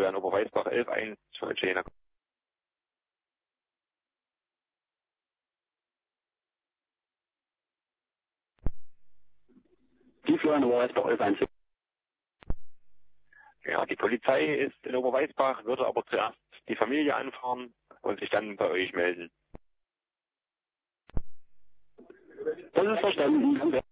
an Oberweisbach 11 1 Die Florian Oberweisbach 11 Ja, die Polizei ist in Oberweisbach, würde aber zuerst die Familie anfahren und sich dann bei euch melden. Das ist verstanden.